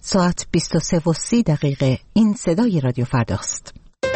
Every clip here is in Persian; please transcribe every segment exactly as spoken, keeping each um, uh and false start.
ساعت بیست و سه و سی دقیقه. این صدای رادیو فرداست.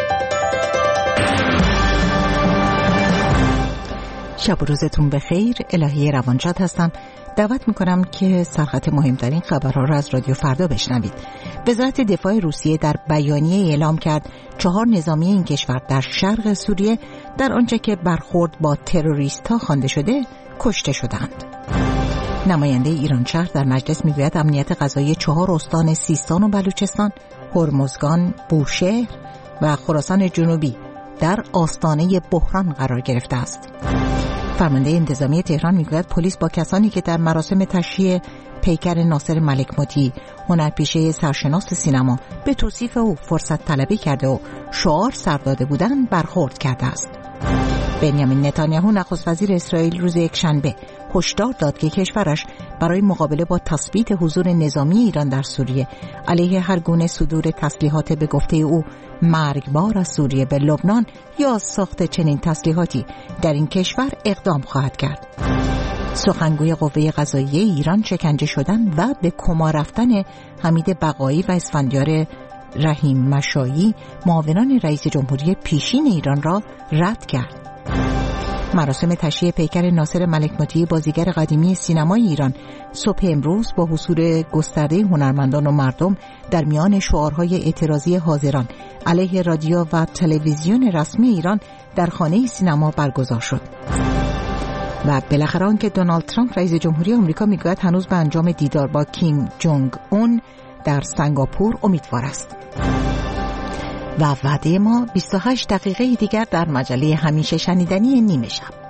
شب و روزتون بخیر. الهی روانشاد هستم. دعوت میکنم که سرخط مهمترین خبرها را از رادیو فردا بشنوید. وزارت دفاع روسیه در بیانیه اعلام کرد چهار نظامی این کشور در شرق سوریه در آنچه که برخورد با تروریست‌ها خوانده شده کشته شدند. نماینده ایران شهر در مجلس میگوید امنیت غذایی چهار استان سیستان و بلوچستان، هرمزگان، بوشهر و خراسان جنوبی در آستانه بحران قرار گرفته است. فرمانده انتظامی تهران میگوید پلیس با کسانی که در مراسم تشییع پیکر ناصر ملک موتی، هنرپیشه سرشناس سینما، به توصیف او فرصت طلبی کرده و شعار سر داده بودند برخورد کرده است. بنیامین نتانیاهو نخست وزیر اسرائیل روز یکشنبه هشدار داد که کشورش برای مقابله با تثبیت حضور نظامی ایران در سوریه علیه هر گونه صدور تسلیحات به گفته او مرگبار از سوریه به لبنان یا ساخت چنین تسلیحاتی در این کشور اقدام خواهد کرد. سخنگوی قوه قضاییه ایران شکنجه شدن و به کما رفتن حمید بقایی و اسفندیار رحیم مشایی معاونان رئیس جمهوری پیشین ایران را رد کرد. مراسم تشییع پیکر ناصر ملک موتی بازیگر قدیمی سینمای ایران صبح امروز با حضور گسترده هنرمندان و مردم در میان شعارهای اعتراضی حاضران علیه رادیو و تلویزیون رسمی ایران در خانه سینما برگزار شد. و بالاخره آنکه دونالد ترامپ رئیس جمهوری آمریکا میگوید هنوز به انجام دیدار با کیم جونگ اون در سنگاپور امیدوار است. و وعده ما بیست و هشت دقیقه دیگر در مجله همیشه شنیدنی نیمه شب.